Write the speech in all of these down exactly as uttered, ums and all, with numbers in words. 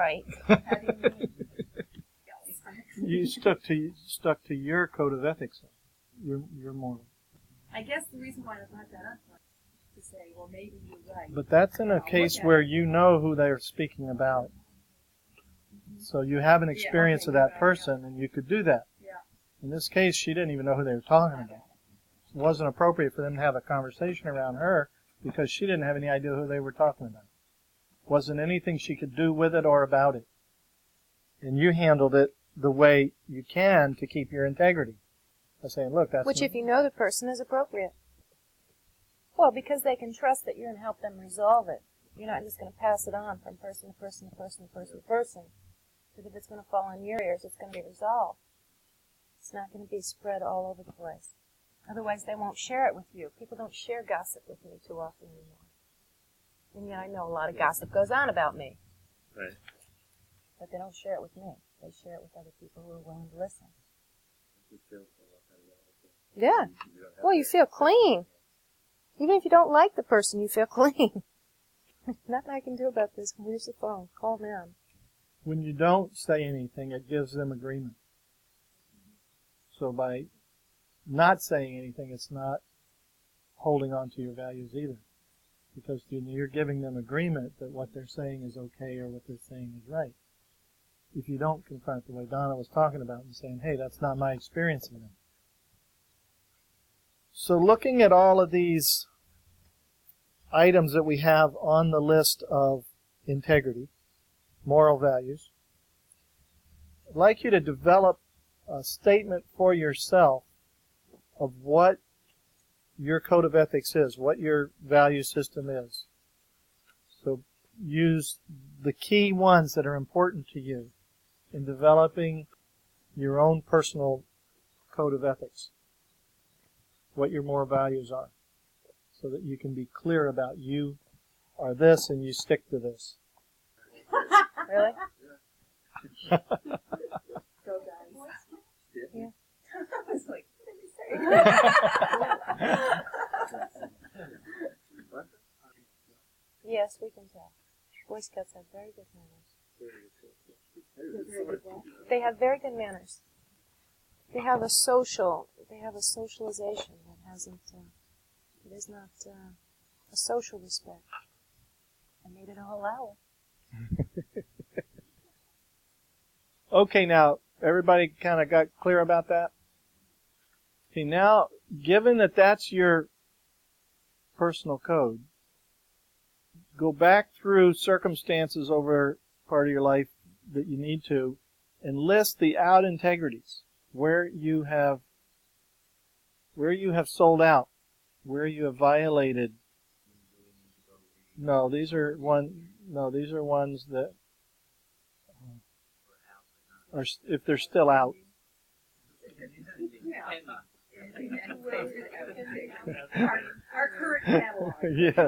right. How do you mean? You stuck to stuck to your code of ethics, your your moral. I guess the reason why I brought that up was to say, well, maybe you're right. But that's in a I'll case look at where it. you know who they're speaking about. So you have an experience okay, of that yeah, person, and you could do that. Yeah. In this case, she didn't even know who they were talking about. It wasn't appropriate for them to have a conversation around her because she didn't have any idea who they were talking about. Wasn't anything she could do with it or about it. And you handled it the way you can to keep your integrity. By saying, look, that's... Which, if you know the person, is appropriate. Well, because they can trust that you're going to help them resolve it. You're not just going to pass it on from person to person to person to person to person. Because if it's going to fall on your ears, it's going to be resolved. It's not going to be spread all over the place. Otherwise, they won't share it with you. People don't share gossip with me too often anymore. And yet I know a lot of gossip goes on about me. Right. But they don't share it with me. They share it with other people who are willing to listen. Yeah. Well, you feel clean. Even if you don't like the person, you feel clean. Nothing I can do about this. Where's the phone? Call them. When you don't say anything, it gives them agreement. So by not saying anything, it's not holding on to your values either. Because you're giving them agreement that what they're saying is okay or what they're saying is right. If you don't confront the way Donna was talking about and saying, hey, that's not my experience of them. So looking at all of these items that we have on the list of integrity, moral values, I'd like you to develop a statement for yourself of what your code of ethics is, what your value system is. So use the key ones that are important to you in developing your own personal code of ethics, what your moral values are, so that you can be clear about you are this and you stick to this. Really? Go, guys. Yeah. I was like, what did he say? Yes, we can tell. Boy Scouts have very good manners. They have very good manners. They have a social, they have a socialization that hasn't, uh, it is not uh, a social respect. And maybe they'll allow it. Okay, now, everybody kind of got clear about that? Okay, now, given that that's your personal code, go back through circumstances over part of your life that you need to, and list the out integrities, where you have, where you have sold out, where you have violated. No, these are one. No, these are ones that are, if they're still out. our, our current catalog. Yes.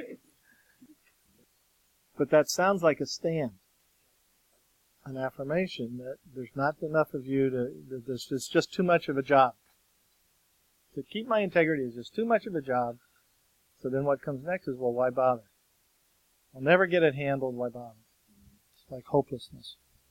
But that sounds like a stand, an affirmation that there's not enough of you to, that there's, it's just too much of a job. To keep my integrity is just too much of a job. So then what comes next is, well, why bother? I'll never get it handled, why bother? It's like hopelessness.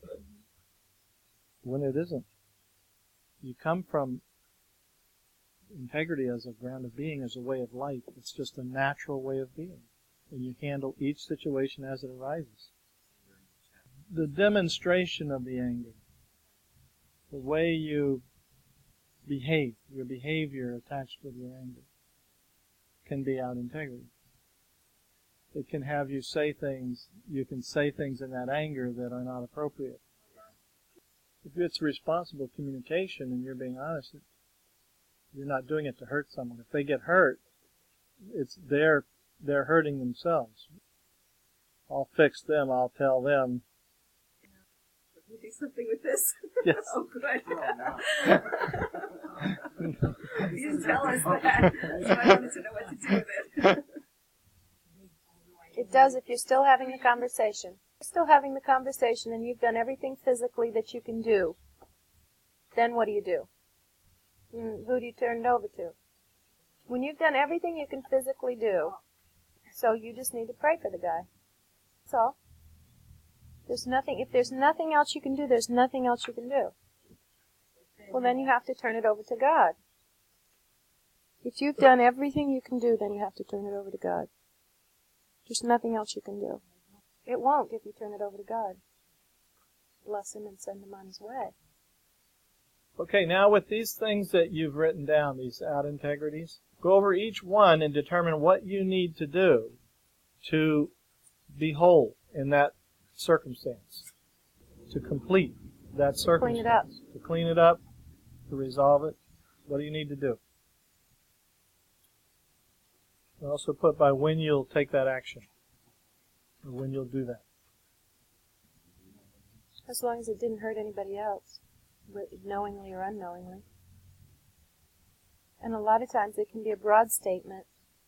When it isn't. You come from integrity as a ground of being, as a way of life. It's just a natural way of being. And you handle each situation as it arises. The demonstration of the anger, the way you behave, your behavior attached with your anger, can be out integrity. It can have you say things, you can say things in that anger that are not appropriate. If it's responsible communication and you're being honest, you're not doing it to hurt someone. If they get hurt, it's their they're hurting themselves. I'll fix them. I'll tell them. Can you do something with this? Yes. Oh, good. You didn't tell us that. So I wanted to know what to do with it. It does if you're still having the conversation. If you're still having the conversation and you've done everything physically that you can do, then what do you do? Mm, who do you turn it over to? When you've done everything you can physically do, so you just need to pray for the guy. That's all. There's nothing, if there's nothing else you can do, there's nothing else you can do. Well, then you have to turn it over to God. If you've done everything you can do, then you have to turn it over to God. There's nothing else you can do. It won't if you turn it over to God. Bless him and send him on his way. Okay, now with these things that you've written down, these out integrities, go over each one and determine what you need to do to be whole in that circumstance, to complete that circumstance. Clean it up. To clean it up, to resolve it. What do you need to do? And also put by when you'll take that action, or when you'll do that. As long as it didn't hurt anybody else, knowingly or unknowingly. And a lot of times it can be a broad statement.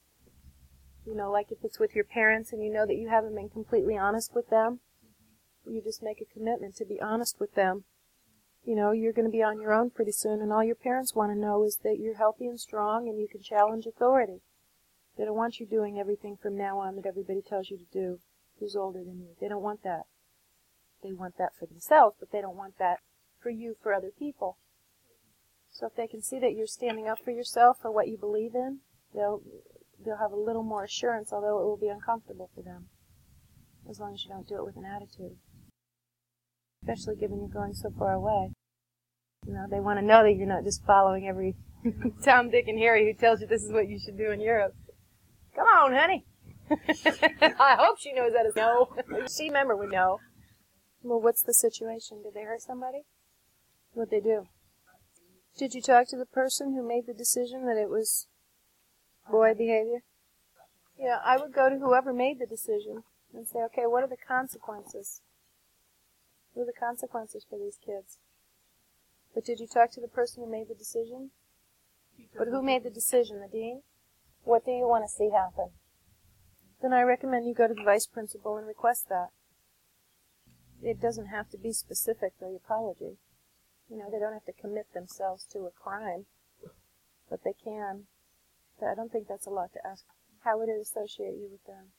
You know, like if it's with your parents and you know that you haven't been completely honest with them, you just make a commitment to be honest with them. You know, you're going to be on your own pretty soon, and all your parents want to know is that you're healthy and strong and you can challenge authority. They don't want you doing everything from now on that everybody tells you to do who's older than you. They don't want that. They want that for themselves, but they don't want that for you, for other people. So if they can see that you're standing up for yourself, for what you believe in, they'll they'll have a little more assurance, although it will be uncomfortable for them, as long as you don't do it with an attitude. Especially given you're going so far away. You know, they want to know that you're not just following every Tom, Dick, and Harry who tells you this is what you should do in Europe. Come on, honey. I hope she knows that is no. She remember we know. Well, what's the situation? Did they hurt somebody? What'd they do? Did you talk to the person who made the decision that it was boy behavior? Yeah, I would go to whoever made the decision and say, okay, what are the consequences? What are the consequences for these kids? But did you talk to the person who made the decision? But who made the decision, the dean? What do you want to see happen? Then I recommend you go to the vice principal and request that. It doesn't have to be specific, the apology. You know, they don't have to commit themselves to a crime, but they can. I don't think that's a lot to ask. How would it associate you with them?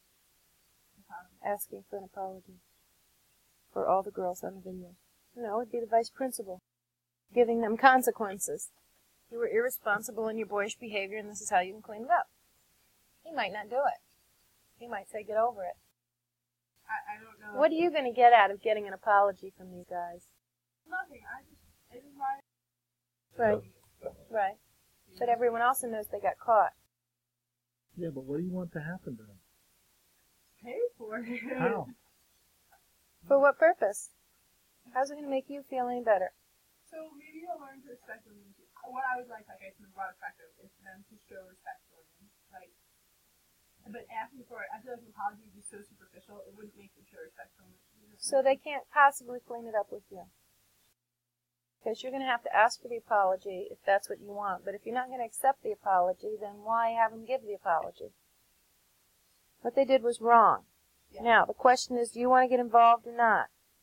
Asking for an apology for all the girls on the video. No, it'd be the vice principal, giving them consequences. You were irresponsible in your boyish behavior, and this is how you can clean it up. He might not do it. He might say, get over it. I, I don't know. What are you going to get out of getting an apology from these guys? Nothing. I just, it is my... Right. Right. But everyone also knows they got caught. Yeah, but what do you want to happen to them? Pay for it. How? For what purpose? How's it going to make you feel any better? So maybe you'll learn to respect women. What I would like, like I said, a lot of perspective is for them to show respect for women. Like, but asking for it, I feel like an apology would be so superficial, it wouldn't make them show respect for women. So they can't possibly clean it up with you. Because you're going to have to ask for the apology if that's what you want. But if you're not going to accept the apology, then why have them give the apology? What they did was wrong. Yeah. Now, the question is, do you want to get involved or not?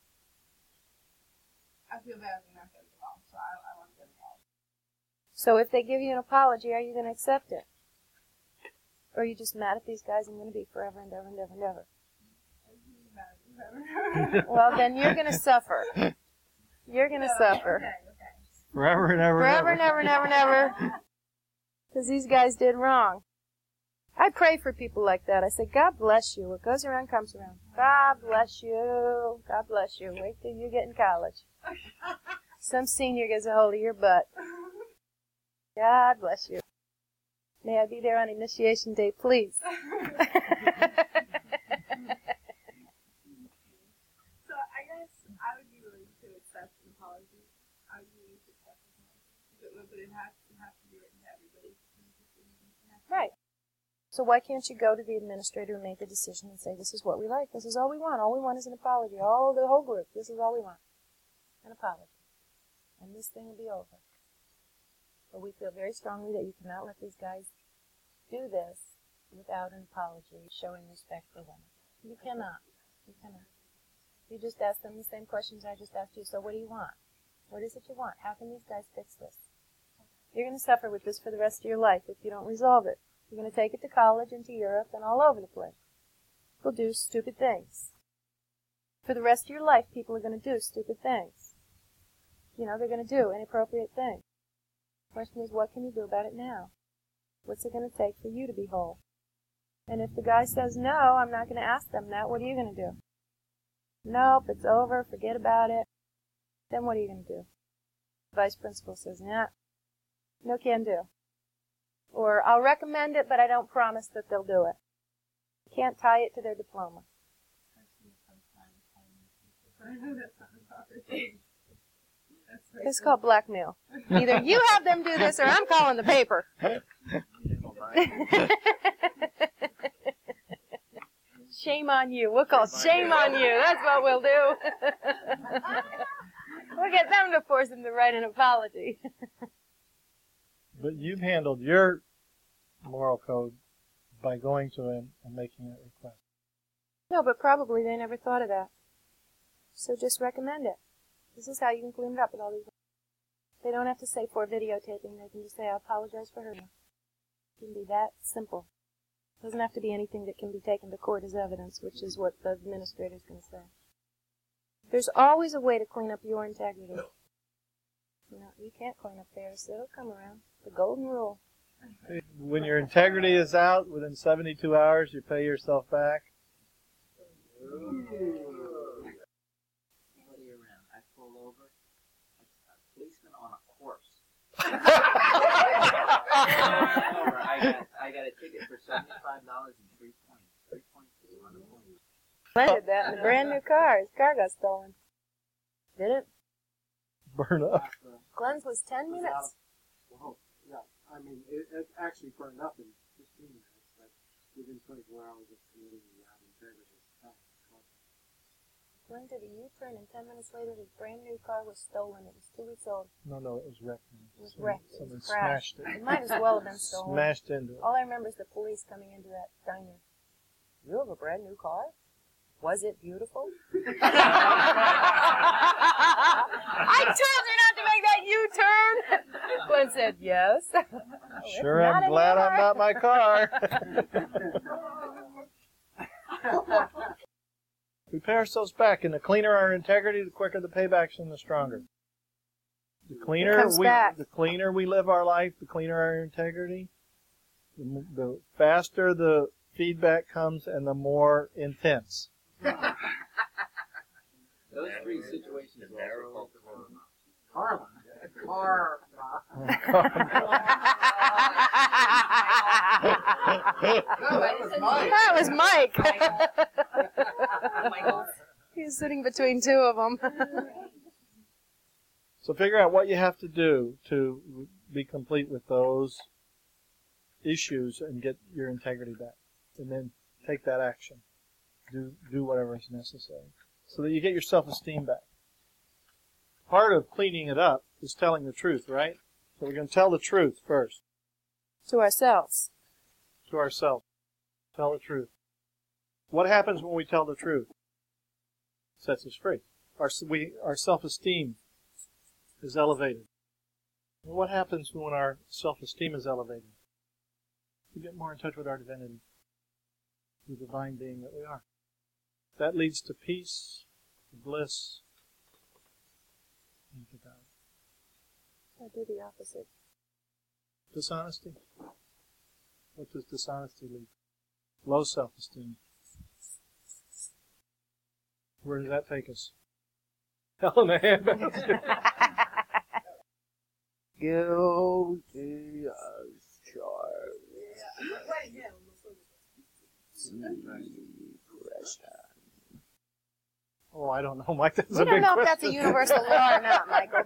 I feel bad when I'm not getting involved, so I, I want to get involved. So if they give you an apology, are you going to accept it? Or are you just mad at these guys and going to be forever and ever and ever and ever? Well, then you're going to suffer. You're going to no, suffer. Okay, okay. Forever and ever Forever and ever and ever and ever. Because these guys did wrong. I pray for people like that. I say, God bless you. What goes around comes around. God bless you. God bless you. Wait till you get in college. Some senior gets a hold of your butt. God bless you. May I be there on initiation day, please? So I guess I would be willing to accept an apology. I would be willing to accept an apology. But it has, it has to be written to everybody. Right. So why can't you go to the administrator who made the decision and say, this is what we like, this is all we want, all we want is an apology, all the whole group, this is all we want, an apology. And this thing will be over. But we feel very strongly that you cannot let these guys do this without an apology, showing respect for women. You cannot. You cannot. You just ask them the same questions I just asked you. So what do you want? What is it you want? How can these guys fix this? You're going to suffer with this for the rest of your life if you don't resolve it. You're going to take it to college and to Europe and all over the place. We'll do stupid things. For the rest of your life, people are going to do stupid things. You know, they're going to do inappropriate things. The question is, what can you do about it now? What's it going to take for you to be whole? And if the guy says, no, I'm not going to ask them that, what are you going to do? Nope, it's over, forget about it. Then what are you going to do? The vice principal says, nah, no can do. Or, I'll recommend it, but I don't promise that they'll do it. You can't tie it to their diploma. It's called blackmail. Either you have them do this or I'm calling the paper. Shame on you. We'll call shame on you. That's what we'll do. We'll get them to force him to write an apology. But you've handled your moral code by going to him and making that request. No, but probably they never thought of that. So just recommend it. This is how you can clean it up with all these. They don't have to say for videotaping. They can just say, I apologize for hurting you. It can be that simple. It doesn't have to be anything that can be taken to court as evidence, which is what the administrator's going to say. There's always a way to clean up your integrity. You know, you can't clean up theirs. It'll come around. The golden rule. When your integrity is out, within seventy-two hours, you pay yourself back. Somebody around. I pull over. A policeman on a horse. I got I got a ticket for seventy-five dollars and three points. Three points is one point. Glenn did that in a brand new car. His car got stolen. Did it? Burn up. Glenn's was ten minutes. Well, yeah. I mean, it, it actually burned up in fifteen minutes, but within twenty-four hours of committing the out integrity. Glenn did a U-turn, and ten minutes later, his brand new car was stolen. It was two weeks old. No, no, it was wrecked. It was wrecked. It Someone was crashed. smashed it. It might as well have been stolen. Smashed into it. All I remember is the police coming into that diner. You have a brand new car? Was it beautiful? I told you not to make that U-turn. Glenn said, yes. Oh, Sure, I'm glad I'm not my car. We pay ourselves back, and the cleaner our integrity, the quicker the paybacks and the stronger. The cleaner comes we, back. the cleaner we live our life, the cleaner our integrity, the, m- the faster the feedback comes, and the more intense. Those three situations are also called Karma. Karma. That was Mike. He was sitting between two of them. So figure out what you have to do to be complete with those issues and get your integrity back. And then take that action. Do do whatever is necessary. So that you get your self-esteem back. Part of cleaning it up is telling the truth, right? So we're going to tell the truth first. To ourselves. To ourselves. Tell the truth. What happens when we tell the truth? It sets us free. Our, we, our self-esteem is elevated. And what happens when our self-esteem is elevated? We get more in touch with our divinity, the divine being that we are. That leads to peace, to bliss, and to God. I do the opposite. Dishonesty. What does dishonesty lead to? Low self-esteem. Where does that take us? Hell in a handbasket. guilty as charged. Oh, I don't know, Mike. That's We a don't big know question. if that's a universal law or not, Michael.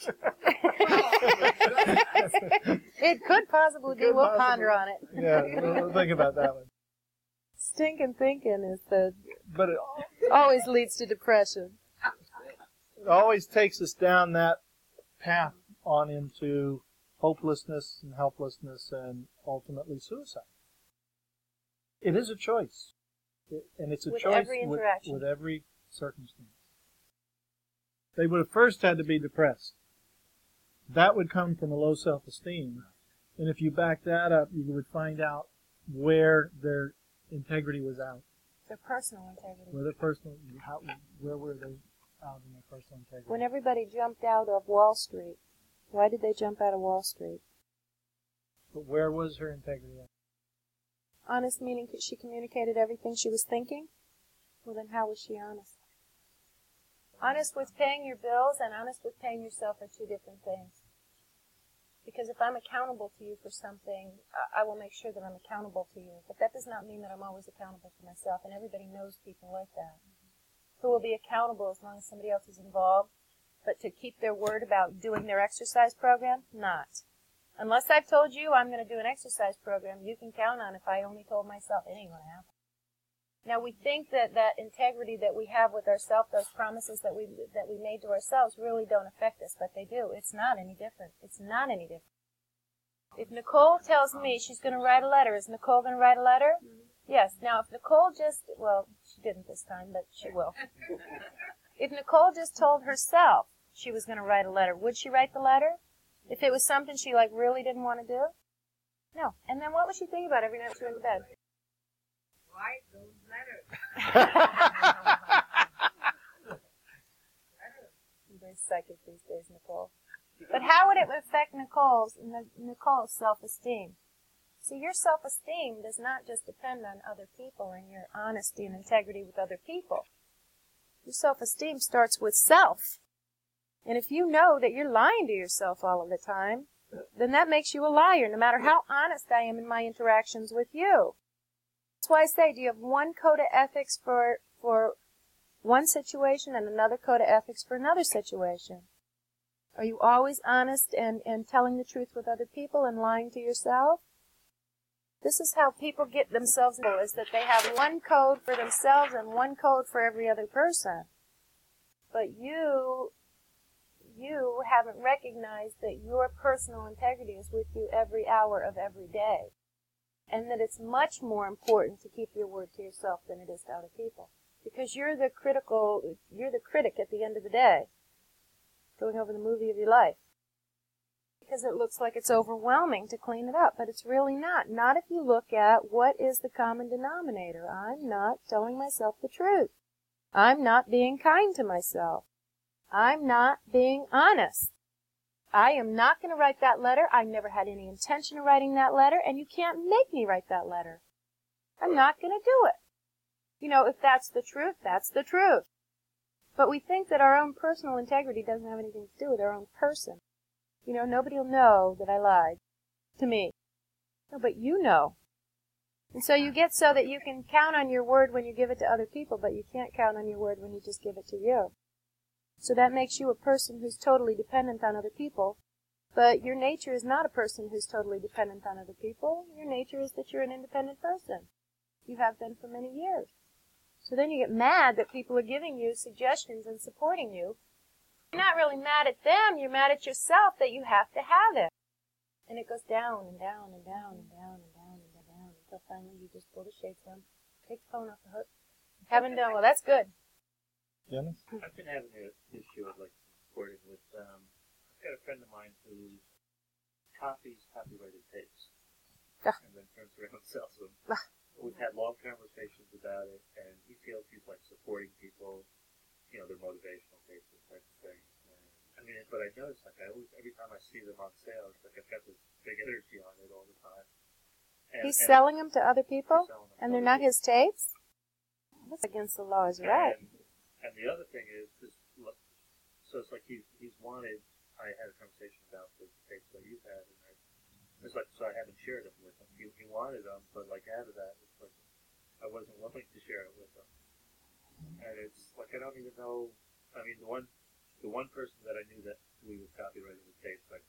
It could possibly be. Could We'll possibly. ponder on it. Yeah, we'll think about that one. Stinking thinking is the But it always leads to depression. always takes us down that path on into hopelessness and helplessness and ultimately suicide. It is a choice. It, and it's a With choice every with, interaction. with every circumstance. They would have first had to be depressed. That would come from a low self-esteem. And if you back that up, you would find out where their integrity was out. Their personal integrity. Were their personal, how, where were they out in their personal integrity? When everybody jumped out of Wall Street, why did they jump out of Wall Street? But where was her integrity at? Honest meaning she communicated everything she was thinking? Well, then how was she honest? Honest with paying your bills and honest with paying yourself are two different things. Because if I'm accountable to you for something, I will make sure that I'm accountable to you. But that does not mean that I'm always accountable to myself, and everybody knows people like that. Who will be accountable as long as somebody else is involved, but to keep their word about doing their exercise program, not. Unless I've told you I'm going to do an exercise program, you can count on if I only told myself, it ain't going to happen. Now, we think that that integrity that we have with ourselves, those promises that we that we made to ourselves, really don't affect us, but they do. It's not any different. It's not any different. If Nicole tells me she's going to write a letter, is Nicole going to write a letter? Yes. Now, if Nicole just, well, she didn't this time, but she will. If Nicole just told herself she was going to write a letter, would she write the letter? If it was something she, like, really didn't want to do? No. And then what would she think about every night she went to bed? Write those letters. You're very psychic these days, Nicole. But how would it affect Nicole's Nicole's self-esteem? See, your self-esteem does not just depend on other people and your honesty and integrity with other people. Your self-esteem starts with self. And if you know that you're lying to yourself all of the time, then that makes you a liar, no matter how honest I am in my interactions with you. That's why I say, do you have one code of ethics for for one situation and another code of ethics for another situation? Are you always honest and, and telling the truth with other people and lying to yourself? This is how people get themselves, is that they have one code for themselves and one code for every other person. But you, you haven't recognized that your personal integrity is with you every hour of every day. And that it's much more important to keep your word to yourself than it is to other people. Because you're the critical, you're the critic at the end of the day, going over the movie of your life. Because it looks like it's overwhelming to clean it up, but it's really not. Not if you look at what is the common denominator. I'm not telling myself the truth. I'm not being kind to myself. I'm not being honest. I am not going to write that letter. I never had any intention of writing that letter, and you can't make me write that letter. I'm not going to do it. You know, if that's the truth, that's the truth. But we think that our own personal integrity doesn't have anything to do with our own person. You know, nobody will know that I lied to me. No, but you know. And so you get so that you can count on your word when you give it to other people, but you can't count on your word when you just give it to you. So that makes you a person who's totally dependent on other people. But your nature is not a person who's totally dependent on other people. Your nature is that you're an independent person. You have been for many years. So then you get mad that people are giving you suggestions and supporting you. You're not really mad at them. You're mad at yourself that you have to have it. And it goes down and down and down and down and down and down until finally you just pull the shades down, take the phone off the hook. Haven't done well. That's good. Dennis? I've been having an issue I'd like some support with. Um, I've got a friend of mine who copies copyrighted tapes Ah. and then turns around and sells them. Ah. We've had long conversations about it, and he feels he's like supporting people, you know, their motivational tapes and type of thing. And, I mean, but I notice, like, I always, every time I see them on sale, it's like I've got this big energy on it all the time. And, He's and selling them to other people, he's selling them and to they're other not his tapes? That's against the law, is right. And, and the other thing is, is, look, so it's like he's, he's wanted, I had a conversation about the tapes that you've had, and I, it's like, so I haven't shared them with him. He, he wanted them, but like out of that, it's like, I wasn't willing to share it with him. And it's like, I don't even know, I mean, the one, the one person that I knew that we was copyrighting the tapes, like,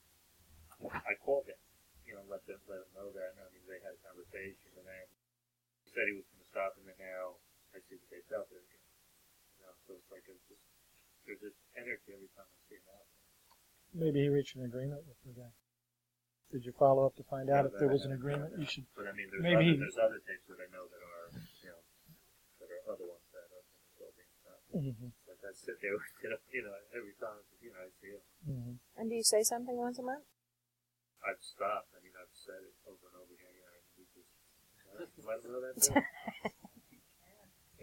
I called him, you know, let them, let him know that, and I mean, they had a conversation, and then he said he was going to stop, and then now I see the tapes out there again. You know, so it's like, it's just, there's this energy every time I see him out there. Maybe he reached an agreement with the guy. Did you follow up to find out Yeah, if there that- was an agreement? You should. But I mean, there's, Maybe other, he- there's other tapes that I know that are, you know, that are other ones that are still being copied. Mm-hmm. Like I sit there, you know, every time, you know, I see it. Mm-hmm. And do you say something once a month? I've stopped. I mean, I've said it over and over again. You know, we just let them know that too.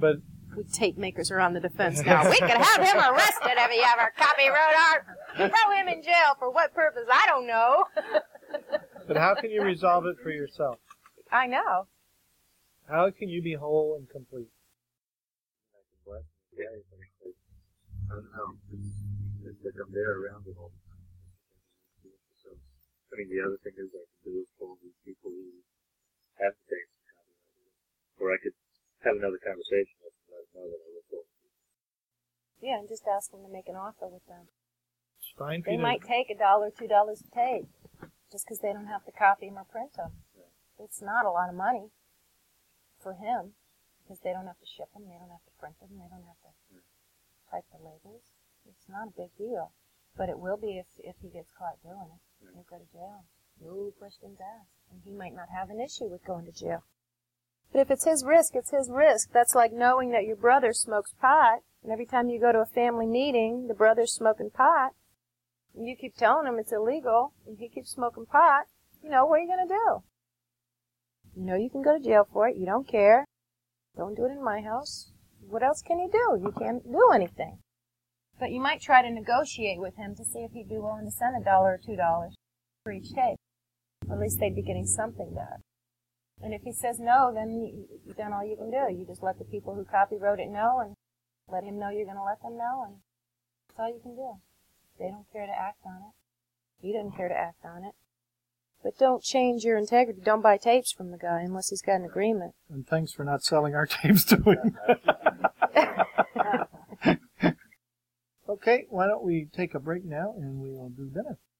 But We tape makers are on the defense now. We could have him arrested if he ever copyright art. Throw him in jail for what purpose? I don't know. but how can you resolve it for yourself? I know. How can you be whole and complete? Yeah, I don't know. It's, it's like I'm there around it all the time. So, I mean, the other thing is I can do is call these people who have the tapes, or I could have another conversation with them. Let them know that I look forward to it. Yeah, and just ask them to make an offer with them. It's fine for They you to- might take a dollar, two dollars a tape, just because they don't have to copy them or print them. It's not a lot of money for him, because they don't have to ship them, they don't have to print them, they don't have to type the labels. It's not a big deal. But it will be if, if he gets caught doing it. He'll go to jail. No questions asked. And he might not have an issue with going to jail. But if it's his risk, it's his risk. That's like knowing that your brother smokes pot, and every time you go to a family meeting, the brother's smoking pot, and you keep telling him it's illegal, and he keeps smoking pot, you know, what are you going to do? You know you can go to jail for it. You don't care. Don't do it in my house. What else can you do? You can't do anything. But you might try to negotiate with him to see if he'd be willing to send a dollar or two dollars for each tape. Or at least they'd be getting something back. And if he says no, then you, you've done all you can do. You just let the people who copywrote it know and let him know you're going to let them know, and that's all you can do. They don't care to act on it. You didn't care to act on it. But don't change your integrity. Don't buy tapes from the guy unless he's got an agreement. And thanks for not selling our tapes to him. Okay, why don't we take a break now and we will do dinner.